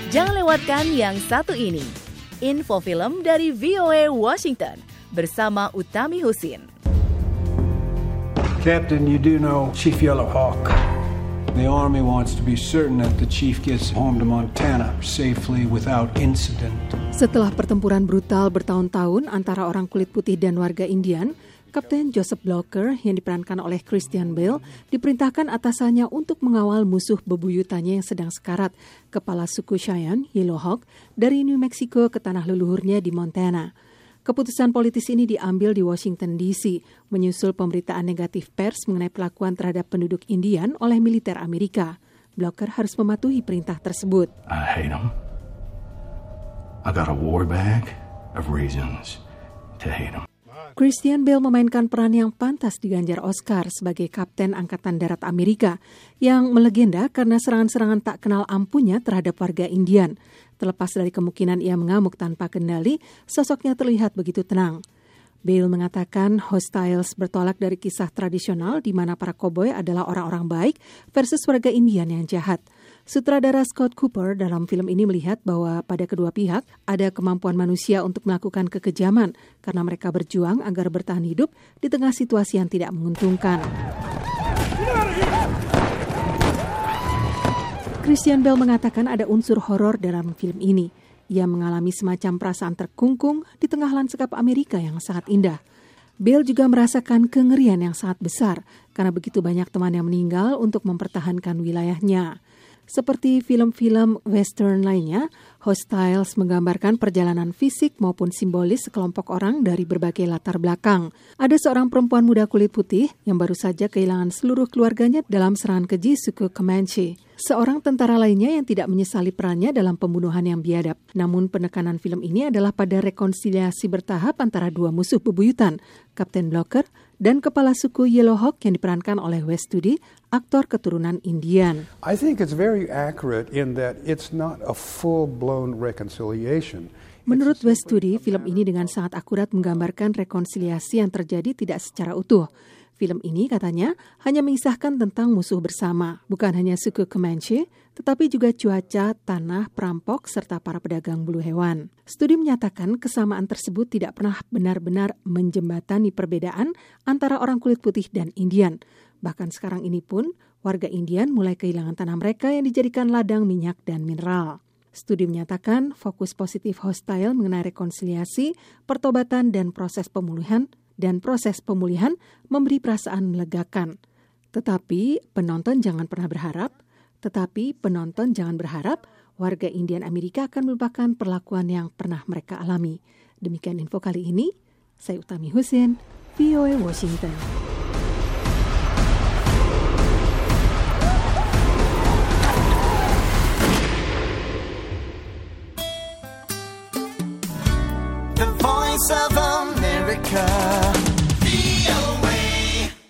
Jangan lewatkan yang satu ini. Info film dari VOA Washington bersama Utami Husin. Captain, you do know Chief Yellowhawk. The Army wants to be certain that the Chief gets home to Montana safely without incident. Setelah pertempuran brutal bertahun-tahun antara orang kulit putih dan warga Indian, Kapten Joseph Blocker yang diperankan oleh Christian Bale diperintahkan atasannya untuk mengawal musuh bebuyutannya yang sedang sekarat, kepala suku Cheyenne, Yellowhawk, dari New Mexico ke tanah leluhurnya di Montana. Keputusan politis ini diambil di Washington, D.C., menyusul pemberitaan negatif pers mengenai perlakuan terhadap penduduk Indian oleh militer Amerika. Blocker harus mematuhi perintah tersebut. I hate them. I got a war bag of reasons to hate them. Christian Bale memainkan peran yang pantas diganjar Oscar sebagai Kapten Angkatan Darat Amerika yang melegenda karena serangan-serangan tak kenal ampunya terhadap warga Indian. Terlepas dari kemungkinan ia mengamuk tanpa kendali, sosoknya terlihat begitu tenang. Bale mengatakan Hostiles bertolak dari kisah tradisional di mana para koboi adalah orang-orang baik versus warga Indian yang jahat. Sutradara Scott Cooper dalam film ini melihat bahwa pada kedua pihak ada kemampuan manusia untuk melakukan kekejaman karena mereka berjuang agar bertahan hidup di tengah situasi yang tidak menguntungkan. Christian Bale mengatakan ada unsur horor dalam film ini. Ia mengalami semacam perasaan terkungkung di tengah lanskap Amerika yang sangat indah. Bale juga merasakan kengerian yang sangat besar karena begitu banyak teman yang meninggal untuk mempertahankan wilayahnya. Seperti film-film western lainnya, Hostiles menggambarkan perjalanan fisik maupun simbolis sekelompok orang dari berbagai latar belakang. Ada seorang perempuan muda kulit putih yang baru saja kehilangan seluruh keluarganya dalam serangan keji suku Comanche. Seorang tentara lainnya yang tidak menyesali perannya dalam pembunuhan yang biadab. Namun penekanan film ini adalah pada rekonsiliasi bertahap antara dua musuh bebuyutan, Kapten Blocker dan kepala suku Yellowhawk yang diperankan oleh Wes Studi, aktor keturunan Indian. I think it's very accurate in that it's not a full-blown reconciliation. Menurut Wes Studi, film ini dengan sangat akurat menggambarkan rekonsiliasi yang terjadi tidak secara utuh. Film ini katanya hanya mengisahkan tentang musuh bersama, bukan hanya suku Comanche, tetapi juga cuaca, tanah, perampok, serta para pedagang bulu hewan. Studi menyatakan kesamaan tersebut tidak pernah benar-benar menjembatani perbedaan antara orang kulit putih dan Indian. Bahkan sekarang ini pun, warga Indian mulai kehilangan tanah mereka yang dijadikan ladang minyak dan mineral. Studi menyatakan fokus positif Hostile mengenai rekonsiliasi, pertobatan, dan proses pemulihan memberi perasaan melegakan. Tetapi penonton jangan berharap warga Indian Amerika akan melupakan perlakuan yang pernah mereka alami. Demikian info kali ini. Saya Utami Husin, VOA Washington. The Voice of America.